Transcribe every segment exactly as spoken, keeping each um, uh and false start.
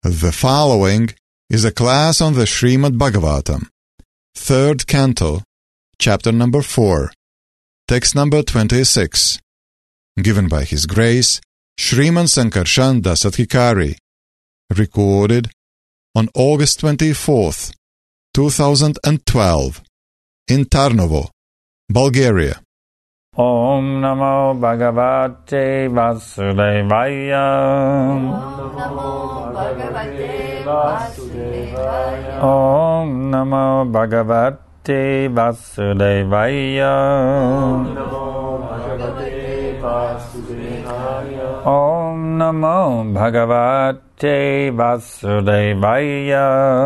The following is a class on the Srimad Bhagavatam, third canto, chapter number four, text number twenty-six, given by His Grace Shriman Sankarshan Dasadhikari, recorded on August twenty-fourth, two thousand twelve, in Tarnovo, Bulgaria. Om Namo Bhagavate Vasudevaya. Om Namo Bhagavate Vasudevaya. Om Namo Bhagavate Vasudevaya.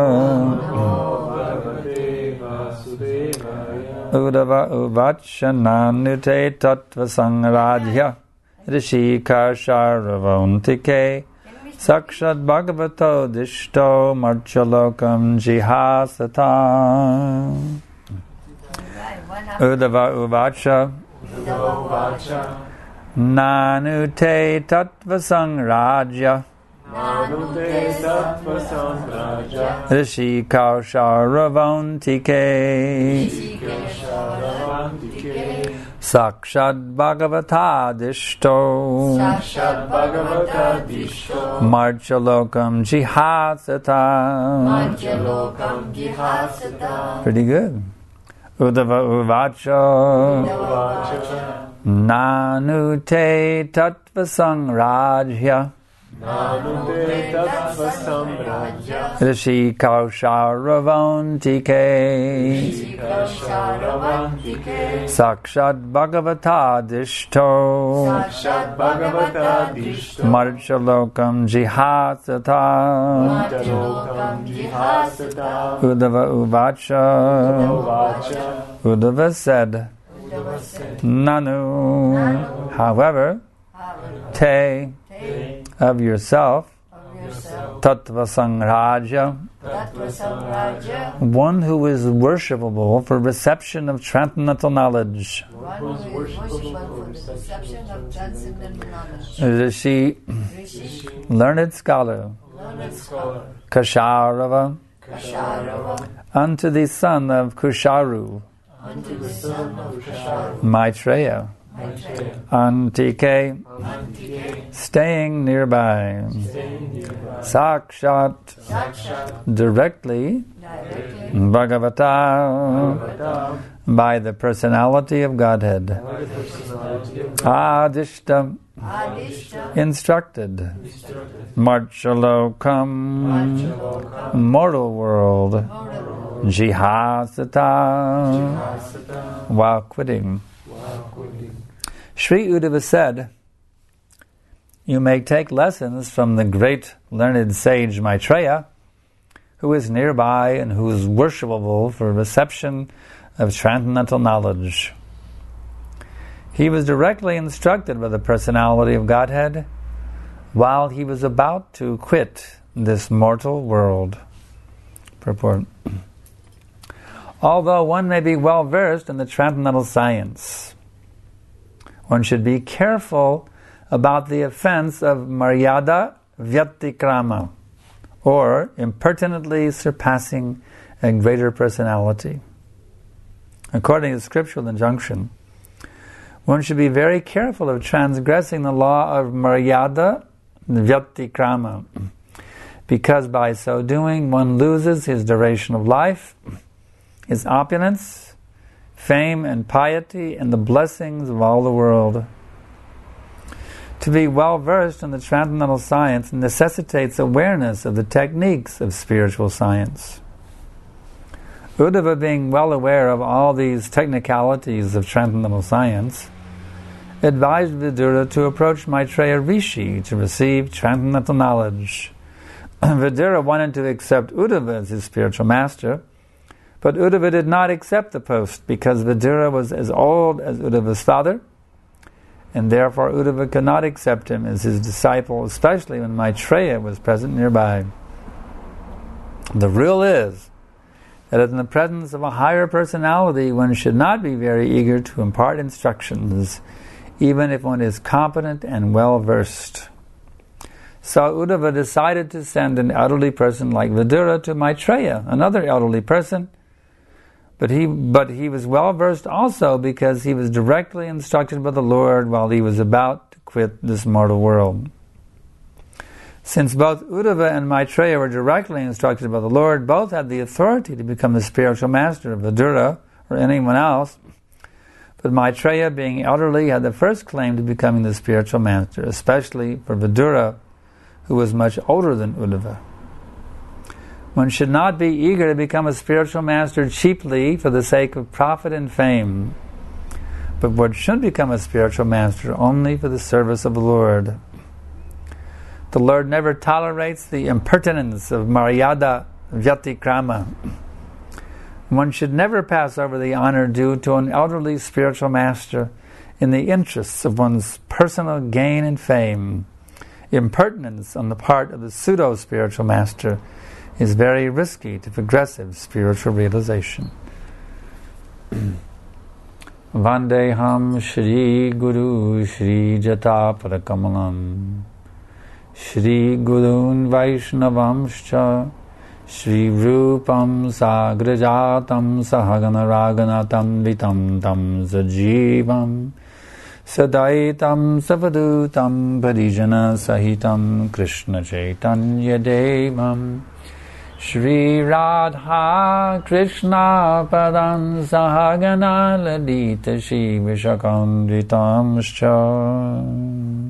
Uddhava uvacha nanute tattva sangradhya rishikasharavantike sakshad bhagavato dishto marchalokam jihasata. Uddhava uvacha nanute tattva sangradhya rishikasharavantike Sakshad Bhagavata Dishto Marchalokam Jihasata. Pretty good. Uddhava Uvacha Nanute Tattva Sangrajya Rishikasharavantike Sakshad Bhagavata Dishto Marchalokam Jihasata. Uddhava Uvacha Uddhava said, Nanu, however, te, of yourself, tattva sangraja, one who is worshipable for reception of transcendental knowledge. Rishi, learned scholar, Kasharava, unto the son of Kusharu, Maitreya, Antike, staying nearby, Sakshat, directly, Bhagavata, by the personality of Godhead, Adishta, instructed, Marchalokam, mortal world, Jihasata, while quitting. Sri Uddhava said, you may take lessons from the great learned sage Maitreya, who is nearby and who is worshipable for reception of transcendental knowledge. He was directly instructed by the personality of Godhead while he was about to quit this mortal world. Purport. Although one may be well versed in the transcendental science, one should be careful about the offense of maryada vyatikrama, or impertinently surpassing a greater personality. According to scriptural injunction, one should be very careful of transgressing the law of maryada vyatikrama, because by so doing one loses his duration of life, his opulence, fame and piety, and the blessings of all the world. To be well versed in the transcendental science necessitates awareness of the techniques of spiritual science. Uddhava, being well aware of all these technicalities of transcendental science, advised Vidura to approach Maitreya Rishi to receive transcendental knowledge. Vidura wanted to accept Uddhava as his spiritual master, but Uddhava did not accept the post because Vidura was as old as Uddhava's father, and therefore Uddhava could not accept him as his disciple, especially when Maitreya was present nearby. The rule is that in the presence of a higher personality, one should not be very eager to impart instructions, even if one is competent and well versed. So Uddhava decided to send an elderly person like Vidura to Maitreya, another elderly person. But he, but he was well versed also because he was directly instructed by the Lord while he was about to quit this mortal world. Since both Uddhava and Maitreya were directly instructed by the Lord, both had the authority to become the spiritual master of Vidura or anyone else. But Maitreya, being elderly, had the first claim to becoming the spiritual master, especially for Vidura, who was much older than Uddhava. One should not be eager to become a spiritual master cheaply for the sake of profit and fame, but one should become a spiritual master only for the service of the Lord. The Lord never tolerates the impertinence of Maryada Vyatikrama. One should never pass over the honor due to an elderly spiritual master in the interests of one's personal gain and fame. Impertinence on the part of the pseudo-spiritual master is very risky to progressive spiritual realization. Vandeham Shri Guru Shri Jata Parakamalam Shri Gurun Vaishnavamscha Shri Rupam Sagrajatam Sahagana Raganatam Vitam Tam Sajivam Sadaitam Savadutam Parijana Sahitam Krishna Chaitanya Devam Shri Radha Krishna Padam Sahagana Ladita Shri Vishakandritamscha.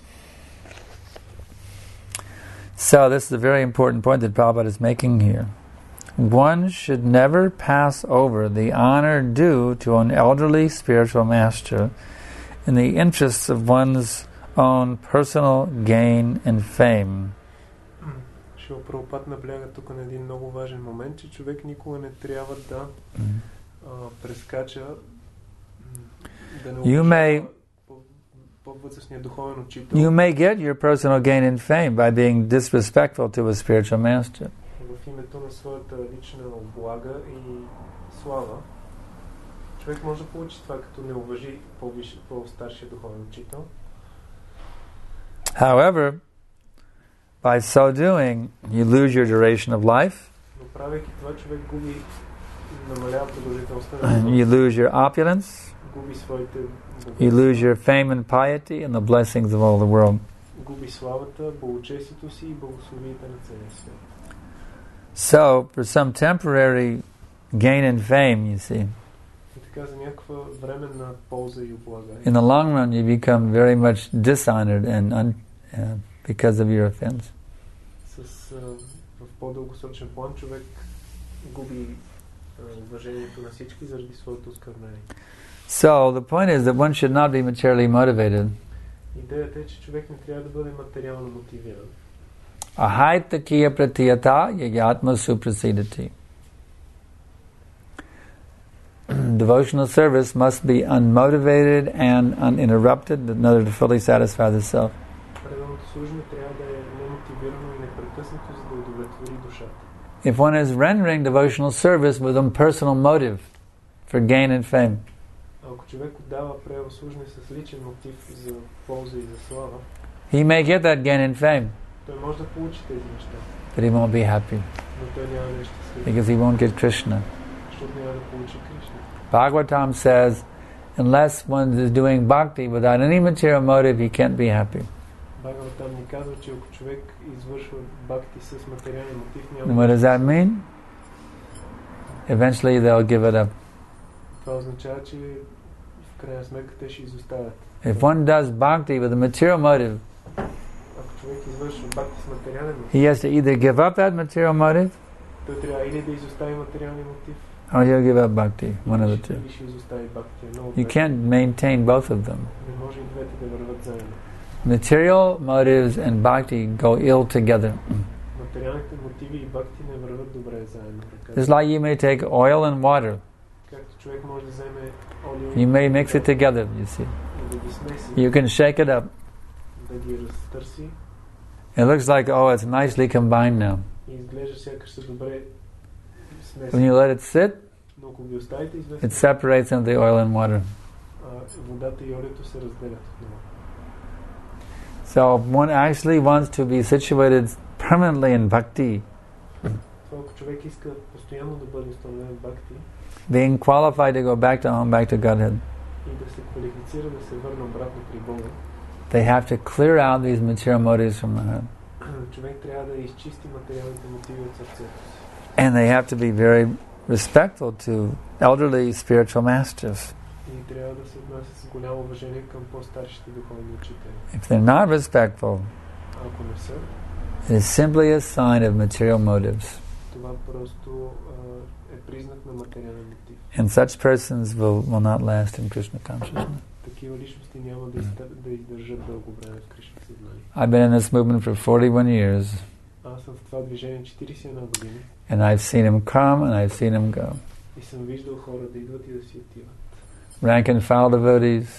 So this is a very important point that Prabhupada is making here. One should never pass over the honor due to an elderly spiritual master in the interests of one's own personal gain and fame. Шрила Прабхупад набляга тук на един много важен момент, че човек никога не трябва да а, прескача, да не уважава по-възрастния духовен учител. You may get your personal gain and fame by being disrespectful to a spiritual master. В името на своята лична облага и слава, човек може да получи това, като не уважи по-старшия духовен учител. However, by so doing, you lose your duration of life, you lose your opulence, you lose your fame and piety and the blessings of all the world. So, for some temporary gain and fame, you see, in the long run you become very much dishonored and un, uh, because of your offense. So the point is that one should not be materially motivated. Ahaitakiya pratiyata yagyatma suprasidati. Devotional service must be unmotivated and uninterrupted in order to fully satisfy the self. If one is rendering devotional service with a personal motive for gain and fame, he may get that gain and fame, but he won't be happy because he won't get Krishna. Bhagavatam says, unless one is doing bhakti without any material motive, he can't be happy. And what does that mean? Eventually they'll give it up. If one does bhakti with a material motive, he has to either give up that material motive or he'll give up bhakti, one of the two. You can't maintain both of them. Material motives and bhakti go ill together. It's like you may take oil and water. You may mix it together, you see. You can shake it up. It looks like, oh, it's nicely combined now. When you let it sit, it separates into the oil and water. So one actually wants to be situated permanently in bhakti, Ако човек иска постоянно да бъде установен в бхакти, being qualified to go back to home, back to Godhead, и да се квалифицира да се върне обратно при Бога, they have to clear out these material motives from the heart. човек трябва да изчисти материалните мотиви от сърцето си. And they have to be very respectful to elderly spiritual masters. И трябва да се отнася с голямо уважение към по-старшите духовни учители. If they're not respectful, Ако не са, it is simply a sign of material motives. това просто а, е признак на материален мотив. And such persons will, will not last in Krishna consciousness. Такива личности няма да, изтър, да издържат дълго време в Кришна съзнание. I've been in this movement for forty-one years, Аз съм в това движение четиридесет и една години and I've seen him come and I've seen him go. и съм виждал хора да идват и да си отиват. Rank and file devotees,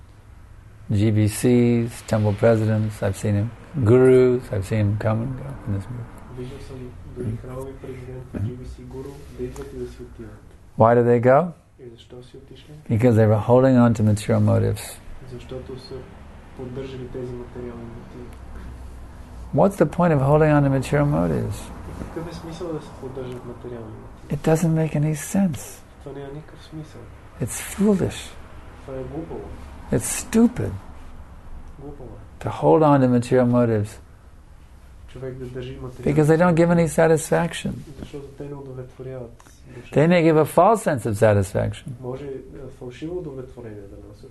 G B Cs, temple presidents, I've seen him. Gurus, I've seen him come and go in this movement. Виждал съм дори храмови президенти, G B C гуру, да идват и да си отиват. Why did they go? И защо си отишли? Because they were holding on to material motives. Защото са поддържали тези материални мотиви. What's the point of holding on to material motives? И какъв е смисъл да се поддържат материални мотиви? It doesn't make any sense. Това няма никакъв смисъл. It's foolish. Това е глупаво. It's stupid Глупаво е. to hold on to material motives Човек да държи материални because they don't give any satisfaction. Защото те не удовлетворяват душата. They may give a false sense of satisfaction, Може фалшиво удовлетворение да носят.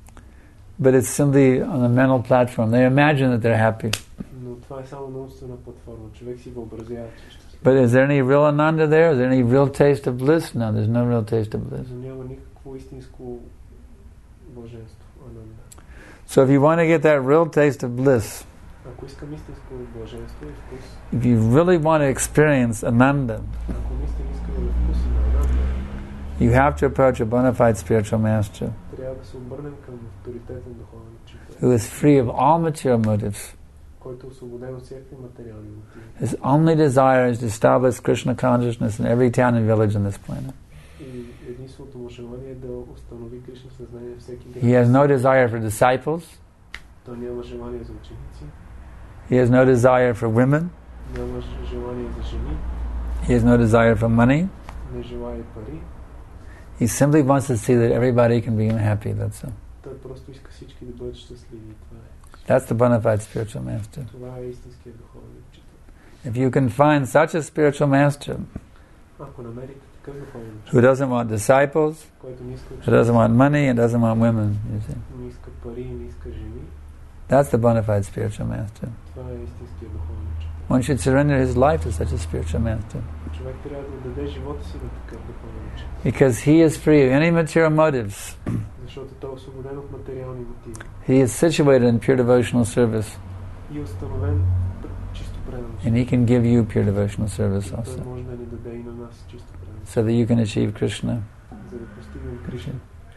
but it's simply on a mental platform. They imagine that they're happy. Но това е само на умствена платформа. Човек си въобразява, че ще се... But is there any real ananda there? Is there any real taste of bliss? No, there's no real taste of bliss. Но няма никакво истинско блаженство. Ананда. So if you want to get that real taste of bliss, Ако искам истинско блаженство и вкус, if you really want to experience ananda, ако наистина искам да вкуси на ананда, you have to approach a bona fide spiritual master трябва да се обърнем към авторитетен духовен учител, who is free of all material motives. който е освободен от всякакви материални мотиви. His only desire is to establish Krishna consciousness in every town and village on this planet. И единственото му желание е да установи Кришна съзнание във всеки град. He has no desire for disciples. Той няма желание за ученици, He has no desire for women. няма желание за жени, He has no desire for money. не желае пари. He simply wants to see that everybody can be happy. That's all. Той просто иска всички да бъдат щастливи. Това е. That's the bona fide spiritual master. Това е истинският духовен учител. If you can find such a spiritual master Ако намерите такъв духовен who учител, doesn't want disciples, който не иска who doesn't want money, and doesn't want women, you see, не иска пари и не иска жени, that's the bona fide spiritual master. това е истинският духовен учител. One should surrender his life to such a spiritual master Човек трябва да даде живота си на такъв духовен учител, because he is free of any material motives. защото той е освободен от материални мотиви He is situated in pure devotional service, и е установен чисто предан. and he can give you pure devotional service Той also, може да ни даде и на нас чисто предан, so that you can achieve Krishna. за да постигнем Кришна.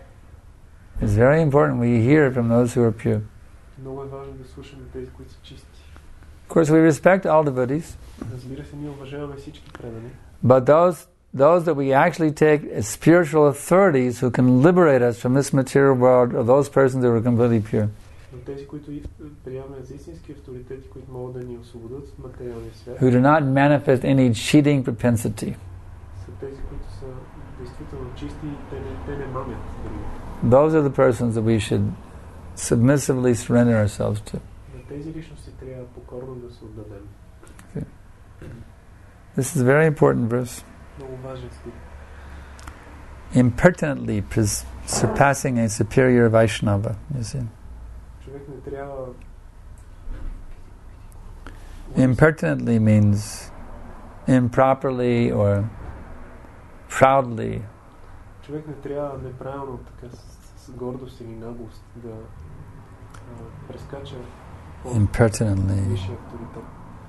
It's very important we hear from those who are pure. Много е важно да слушаме тези, които са чисти. Of course, we respect all devotees, Разбира се, ние уважаваме всички предани, but those those that we actually take as spiritual authorities who can liberate us from this material world are those persons that are completely pure. но тези, които приемаме за истински авторитети, които могат да ни освободят от материалния свят, Who do not manifest any cheating propensity. са тези, които са действително чисти и те не, те не мамят други. Those are the persons that we should submissively surrender ourselves to. На тези личности трябва покорно да се отдадем. This is a very important verse. Много важен стих. Impertinently pres- surpassing a superior Vaishnava, you see. Човек не трябва... Impertinently means improperly or proudly. Човек не трябва неправилно, така с, с гордост или наглост да а, прескача Impertinently. висшия авторитет.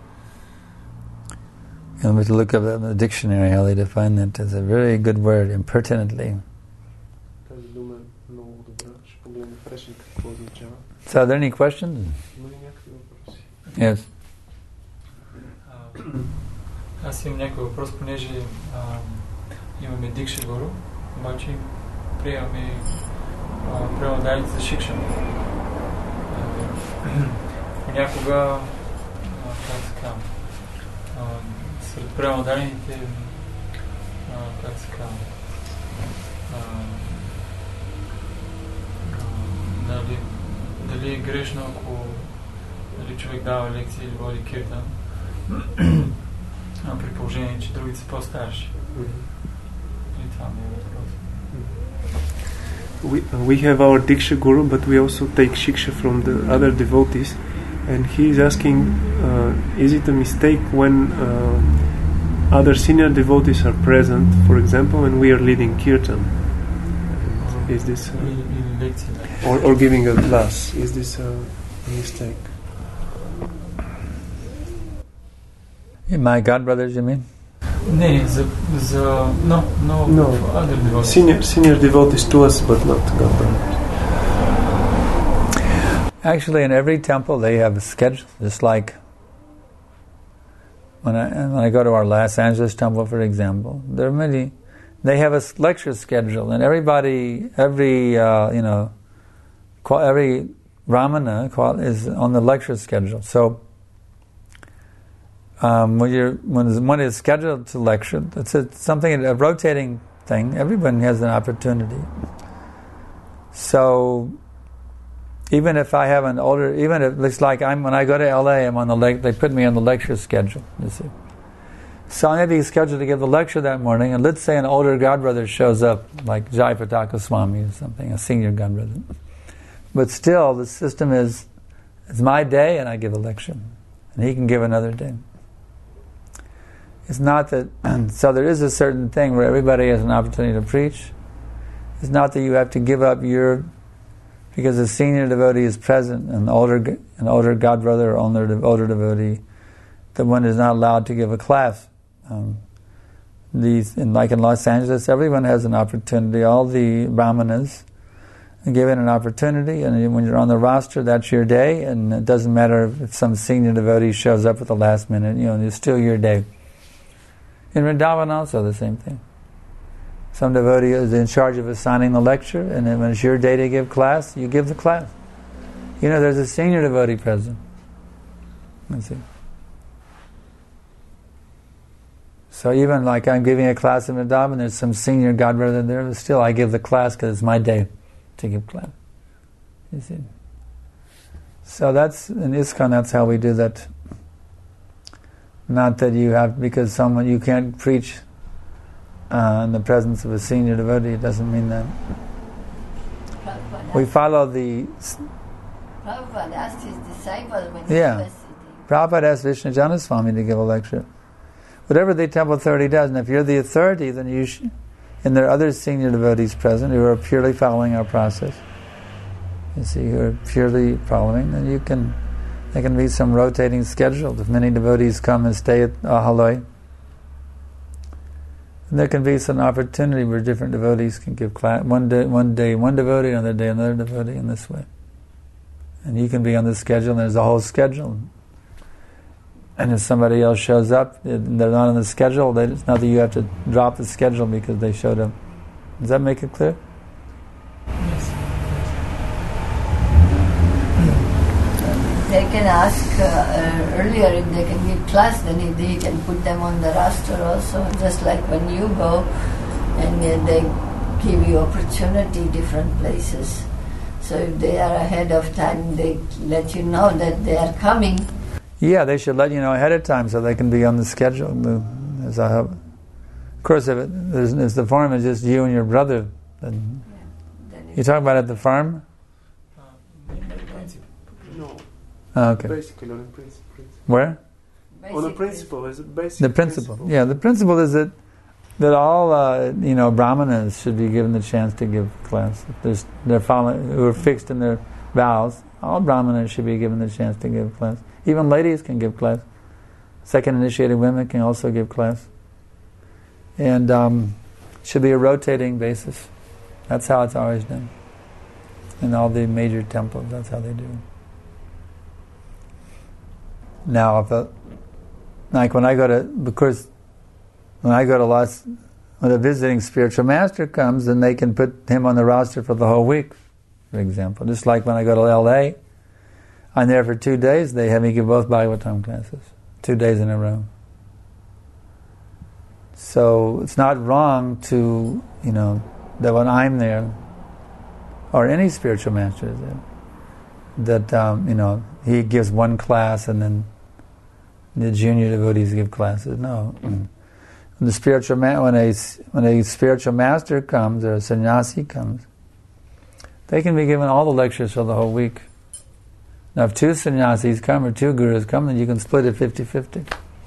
And we look up in the dictionary how they define that as a very good word, impertinently. Тази дума е много добра. Ще погледнем в речника какво означава. So are there any questions? Има ли някакви въпроси? Yes. А, аз имам някой въпрос, понеже а, имаме Дикша Гуру, обаче приемаме преладаните за Шикшан. понякога, а, как се казва, а, сред преmoderните, как се казва, дали, дали е грешно, ако дали човек дава лекции или води киртан, при положение, че другите са по-старши. И това ми е въпрос. We, we have our Diksha Guru, but we also take Shiksha from the other devotees, and he is asking, uh, is it a mistake when uh, other senior devotees are present, for example, when we are leading kirtan? Is this uh, or, or giving a class? Is this a, a mistake? My godbrothers, you mean? Не, за, за no, no, no. Other devotees. Senior, senior devotees to us, but not godbrothers. Actually, in every temple they have a schedule, just like when I when I go to our Los Angeles temple, for example. There are many. They have a lecture schedule, and everybody, every uh, you know, every Ramana is on the lecture schedule. So. Um, when you're when one is scheduled to lecture, it's a, something a rotating thing. Everyone has an opportunity. So even if I have an older, even if it's like I'm when I go to L A, I'm on the le- they put me on the lecture schedule. You see, so I may be scheduled to give the lecture that morning, and let's say an older godbrother shows up, like Jai Pataka Swami or something, a senior godbrother. But still, the system is it's my day, and I give a lecture, and he can give another day. It's not that, so there is a certain thing where everybody has an opportunity to preach. It's not that you have to give up your, because a senior devotee is present, an older an older godbrother or older, older devotee, that one is not allowed to give a class. Um, these, in, like in Los Angeles, everyone has an opportunity. All the brahmanas are given an opportunity, and when you're on the roster, that's your day, and it doesn't matter if some senior devotee shows up at the last minute. You know, it's still your day. In Vrindavan also the same thing. Some devotee is in charge of assigning the lecture, and then when it's your day to give class, you give the class. You know, there's a senior devotee present. Let's see. So even like I'm giving a class in Vrindavan, there's some senior godbrother there, but still I give the class because it's my day to give class. You see. So that's in ISKCON. That's how we do that. Not that you have, because someone you can't preach uh, in the presence of a senior devotee. It doesn't mean that. We follow the. Prabhupada asked his disciples when yeah. he was sitting. Prabhupada asked Vishnujana Swami to give a lecture. Whatever the temple authority does, and if you're the authority, then you should, and there are other senior devotees present who are purely following our process. You see, who are purely following, then you can. There can be some rotating schedule. If many devotees come and stay at Ahaloi, there can be some opportunity where different devotees can give class. One day, one day, one devotee, another day, another devotee, in this way. And you can be on the schedule, and there's a whole schedule. And if somebody else shows up, and they're not on the schedule, they, it's not that you have to drop the schedule because they showed up. Does that make it clear? Yes. They can ask uh, uh, earlier if they can give class, then if they can put them on the roster also, just like when you go and uh, they give you opportunity different places. So if they are ahead of time, they let you know that they are coming. Yeah, they should let you know ahead of time so they can be on the schedule. As I have, of course, if, it, if the farm is just you and your brother, then Yeah. Then you talk about at the farm. Oh, okay. Basically, on a principle. Where? On a principle, is it basic? The principle. Yeah, the principle is that that all uh, you know brahmanas should be given the chance to give class. If there's, they're following, who are fixed in their vows. All brahmanas should be given the chance to give class. Even ladies can give class. Second initiated women can also give class. And um, it should be a rotating basis. That's how it's always done. In all the major temples, that's how they do it. Now, if a, like when I go to, because when I go to Los, when a visiting spiritual master comes, then they can put him on the roster for the whole week, for example. Just like when I go to L A, I'm there for two days, they have me give both Bhagavatam classes. Two days in a row. So it's not wrong to, you know, that when I'm there, or any spiritual master is there, that, um, you know, he gives one class and then the junior devotees give classes. No. When the spiritual ma- when a when a spiritual master comes or a sannyasi comes, they can be given all the lectures for the whole week. Now, if two sannyasis come or two gurus come, then you can split it fifty-fifty.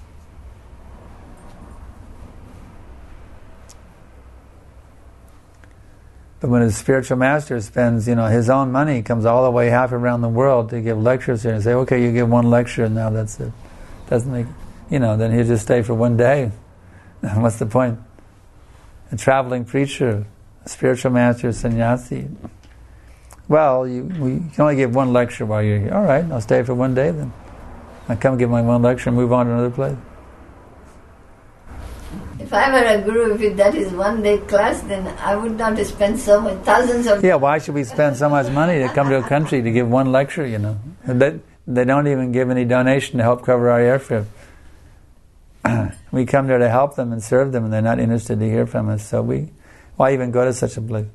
But when a spiritual master spends, you know, his own money, comes all the way half around the world to give lectures here, and say, okay, you give one lecture, and now that's it. Doesn't make, you know, then he'll just stay for one day. What's the point? A traveling preacher, a spiritual master, sannyasi. Well, you, we can only give one lecture while you're here. All right, I'll stay for one day then. I come give my one lecture and move on to another place. If I were a guru, if that is one day class, then I would not spend so much, thousands of... Yeah, why should we spend so much money to come to a country to give one lecture, you know? They, they don't even give any donation to help cover our airfare. We come there to help them and serve them, and they're not interested to hear from us. So we, why even go to such a place?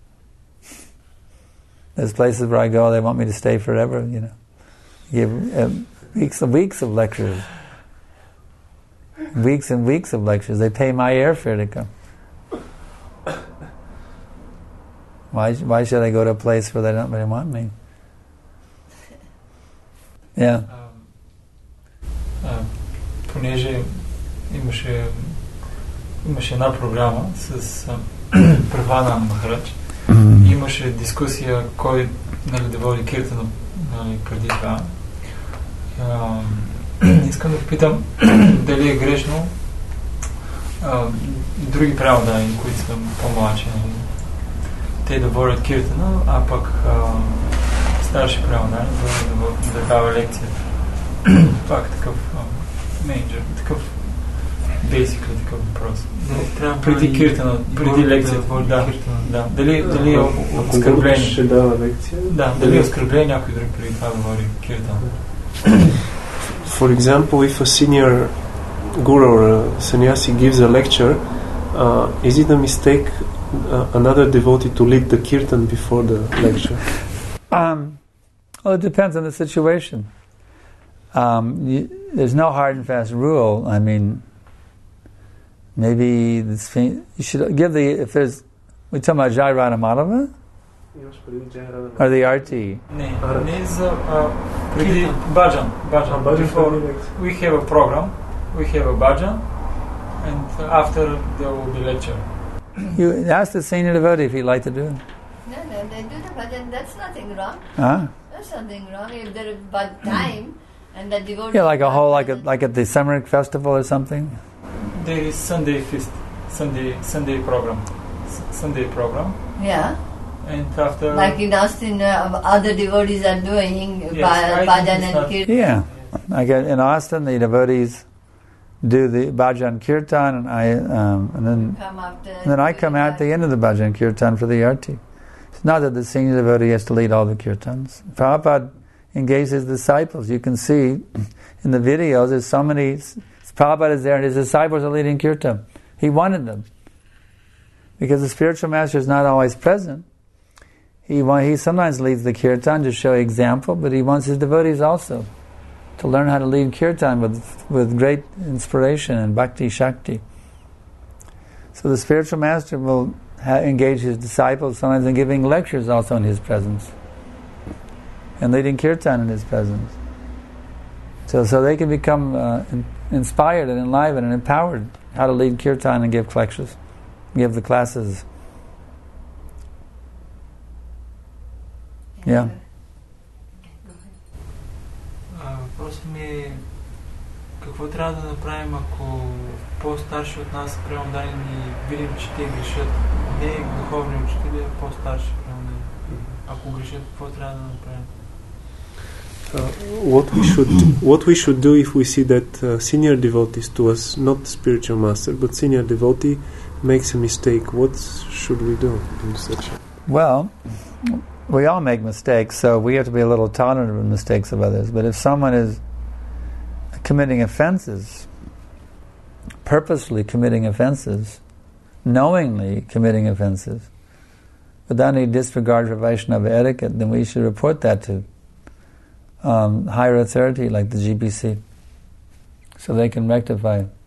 There's places where I go, they want me to stay forever, you know. Give uh, weeks and weeks of lectures. Weeks and weeks of lectures. They pay my airfare to come. Why why should I go to a place where they don't really want me? Yeah. Понеже имаше имаше една програма с Прабхупада Махарадж. Имаше дискусия кой, нали, да води киртана, нали, преди това. Искам да попитам дали е грешно а, други праводаи, които са по-младши, нали, те да водят киртана, а пък а, старши праводаи да, да, да дава лекция. Това е такъв менеджер, такъв basically такъв въпрос. Преди киртана, преди лекцията, да, да. Дали, дали е оскърбление? Ще дава лекция? Да, дали е оскърбление някой друг преди това да води киртана? For example, if a senior guru or a sannyasi gives a lecture, uh, is it a mistake uh, another devotee to lead the kirtan before the lecture? Um, well, it depends on the situation. Um, you, there's no hard and fast rule. I mean, maybe this, you should give the, if there's, we talking about Jai Radha Madhava? Or the R T? Не, не за преди bhajan. Bhajan. Before we have a program, we have a bhajan, and after there will be lecture. You ask the senior devotee if he'd like to do it. No, no, they do the bhajan, that's nothing wrong. Huh? That's nothing wrong if there is but time and the devotee... Yeah, like a whole, like a, like at the summer festival or something? There is Sunday feast, Sunday Sunday program, S- Sunday program. Yeah. And after... Like in Austin, uh, other devotees are doing Yes, bha- I bhajan think it's and not- kirtan. Yeah. Like in Austin, the devotees do the bhajan kirtan, and I, um, and then, Come after and then I come out at the end of the bhajan kirtan for the arti. It's not that the senior devotee has to lead all the kirtans. Prabhupada engaged his disciples. You can see in the videos, there's so many, Prabhupada is there and his disciples are leading kirtan. He wanted them. Because the spiritual master is not always present. He want, he sometimes leads the kirtan to show example, but he wants his devotees also to learn how to lead kirtan with with great inspiration and bhakti shakti. So the spiritual master will ha- engage his disciples sometimes in giving lectures also in his presence and leading kirtan in his presence. So so they can become uh, in, inspired and enlivened and empowered how to lead kirtan and give lectures, give the classes. Yeah. Въпросът ми е какво трябва да направим, ако по-старши от нас преемодани ни видим, че те грешат, не духовни учители, а по-старши преемодани. Ако грешат, какво трябва да направим? Uh, what we should what we should do if we see that uh, senior devotees to us, not spiritual master, but senior devotee makes a mistake, what should we do in such a... Well, we all make mistakes, so we have to be a little tolerant of the mistakes of others. But if someone is committing offenses, purposely committing offenses, knowingly committing offenses, without any disregard for Vaishnava etiquette, then we should report that to um, higher authority like the G B C, so they can rectify it.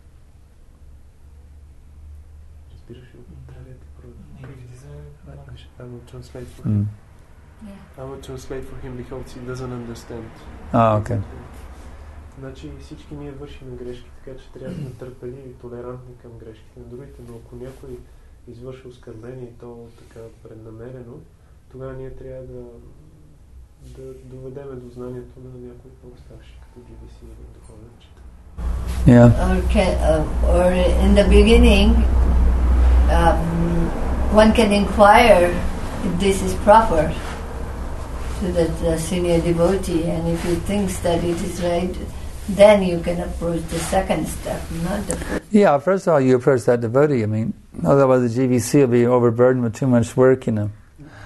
I will translate for Mm. him. Yeah. I will translate for him because he doesn't understand. Ah, okay. Значи всички ние вършим грешки, така че трябва да сме търпеливи и толерантни към грешките на другите, но ако някой извърши оскърбление и то така преднамерено, тогава ние трябва да, да доведеме до знанието на някой по-старши, като Джи Би Си или духовен учител. Yeah. Or, can, uh, or in the beginning, um, one can inquire if this is proper to the, the senior devotee, and if he thinks that it is right, then you can approach the second step, not the first. Yeah, first of all, you approach that devotee. I mean, otherwise the G B C will be overburdened with too much work, you know.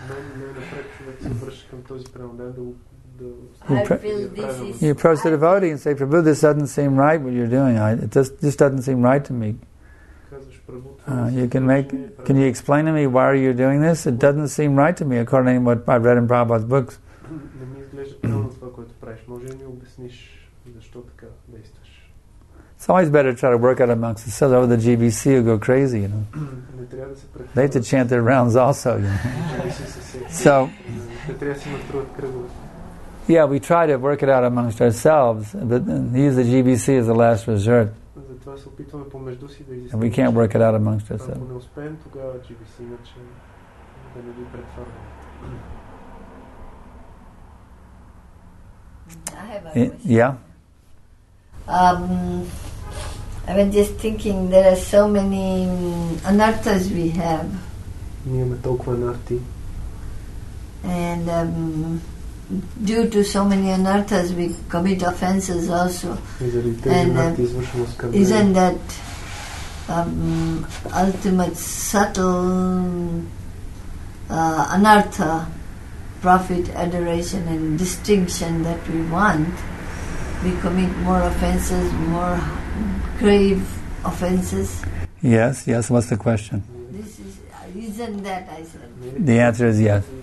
I feel this is You approach the devotee and say, Prabhu, this doesn't seem right what you're doing. I, it just, this doesn't seem right to me. Uh, you can make, can you explain to me why you're doing this? It doesn't seem right to me according to what I've read in Prabhupada's books. It's always better to try to work out amongst themselves. Over the G B C will go crazy, you know. They have to chant their rounds also, you know. So, yeah, we try to work it out amongst ourselves, but use the G B C as a last resort. And we can't work it out amongst ourselves. I have a Y- question. Yeah? Um, I was just thinking there are so many um, anarthas we have, Ние имаме толкова нарти. and um, due to so many anarthas we commit offenses also. И заради тези And, uh, нарти извършваме оскърбление. Isn't that um, ultimate subtle uh, anartha, profit, adoration and distinction that we want? We commit more offenses, more grave offenses. Yes, yes. What's the question? This is, isn't that, I said. The answer is yes.